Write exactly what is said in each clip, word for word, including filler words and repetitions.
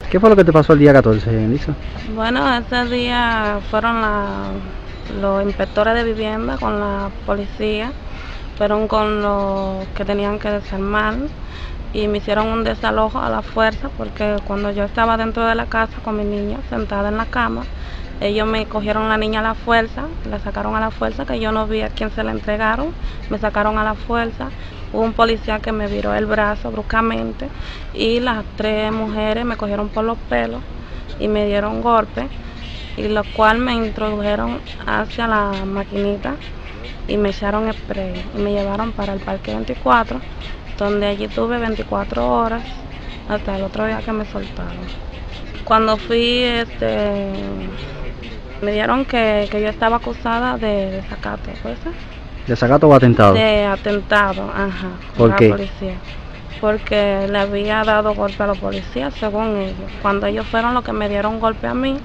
¿Qué fue lo que te pasó el día catorce, Elisa? Bueno, ese día fueron la, los inspectores de vivienda con la policía, fueron con los que tenían que desarmar y me hicieron un desalojo a la fuerza porque cuando yo estaba dentro de la casa con mi niña sentada en la cama, ellos me cogieron a la niña a la fuerza, la sacaron a la fuerza, que yo no vi a quién se la entregaron, me sacaron a la fuerza. Hubo un policía que me viró el brazo bruscamente y las tres mujeres me cogieron por los pelos y me dieron golpes, y lo cual me introdujeron hacia la maquinita y me echaron spray y me llevaron para el parque veinticuatro, donde allí tuve veinticuatro horas hasta el otro día que me soltaron. Cuando fui, este, me dieron que, que yo estaba acusada de desacato, ¿puede ser? ¿Desacato o atentado? De atentado, ajá, ¿Por qué? la policía. Porque le había dado golpe a los policías, según ellos. Cuando ellos fueron los que me dieron golpe a mí,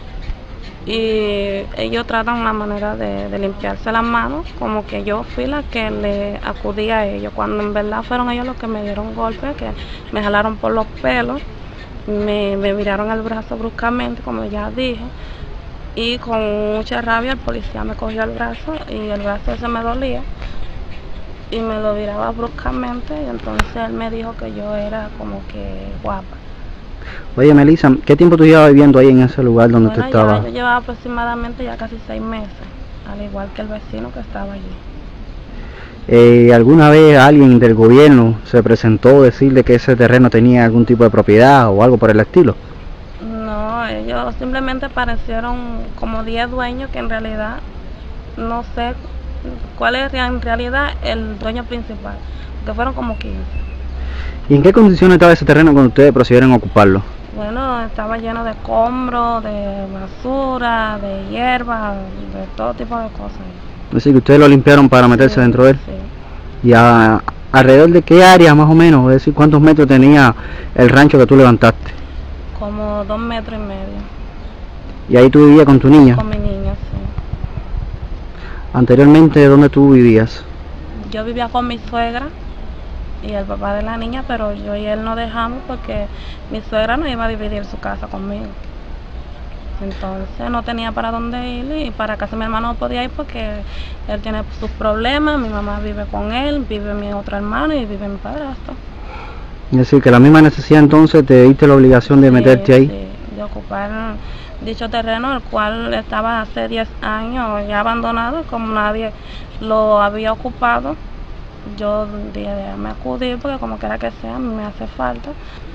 y ellos tratan una manera de, de limpiarse las manos, como que yo fui la que le acudí a ellos, cuando en verdad fueron ellos los que me dieron golpe, que me jalaron por los pelos, me, me viraron el brazo bruscamente, como ya dije, y con mucha rabia el policía me cogió el brazo y el brazo ese me dolía y me lo viraba bruscamente, y entonces él me dijo que yo era como que guapa. Oye, Melissa, ¿qué tiempo tú llevabas viviendo ahí en ese lugar donde Bueno, tú estabas? Ya, yo llevaba aproximadamente ya casi seis meses, al igual que el vecino que estaba allí. Eh, ¿Alguna vez alguien del gobierno se presentó a decirle que ese terreno tenía algún tipo de propiedad o algo por el estilo? No, ellos simplemente aparecieron como diez dueños que en realidad no sé cuál es en realidad el dueño principal, que fueron como quince. ¿Y en qué condiciones estaba ese terreno cuando ustedes procedieron a ocuparlo? Bueno, estaba lleno de escombros, de basura, de hierba, de todo tipo de cosas. Es decir, que ustedes lo limpiaron para meterse Sí, dentro de él. sí. ¿Y a, alrededor de qué área más o menos? Es decir, ¿cuántos metros tenía el rancho que tú levantaste? Como dos metros y medio. ¿Y ahí tú vivías con tu niña? Con mi niña, sí. Anteriormente, ¿dónde tú vivías? Yo vivía con mi suegra y el papá de la niña, pero yo y él no dejamos porque mi suegra no iba a dividir su casa conmigo. Entonces no tenía para dónde ir, y para casa mi hermano no podía ir porque él tiene sus problemas, mi mamá vive con él, vive mi otro hermano y vive mi padrastro. Es decir, que la misma necesidad entonces te diste la obligación de Sí, meterte ahí. sí, de ocupar dicho terreno, el cual estaba hace diez años ya abandonado, como nadie lo había ocupado. Yo dije, déjame acudir porque como quiera que sea, me hace falta.